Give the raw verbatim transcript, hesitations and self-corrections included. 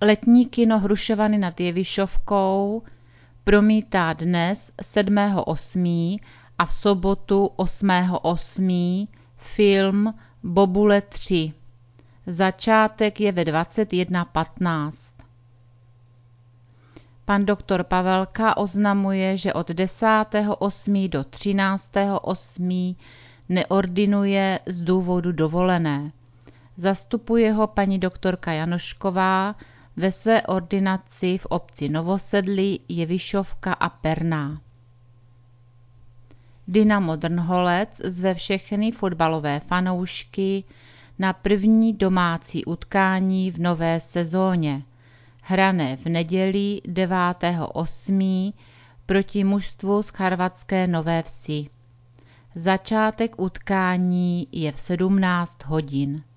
Letní kino Hrušovany nad Jevišovkou promítá dnes sedmého osmého a v sobotu osmého osmého film Bobule tři. Začátek je ve dvacet jedna patnáct. Pan doktor Pavelka oznamuje, že od desátého osmého do třináctého osmého neordinuje z důvodu dovolené. Zastupuje ho paní doktorka Janošková ve své ordinaci v obci Novosedlí, Jevišovka a Perná. Dynamo Drnholec zve všechny fotbalové fanoušky na první domácí utkání v nové sezóně, hrané v neděli devátého osmého proti mužstvu z chorvatské Nové Vsi. Začátek utkání je v sedmnáct hodin.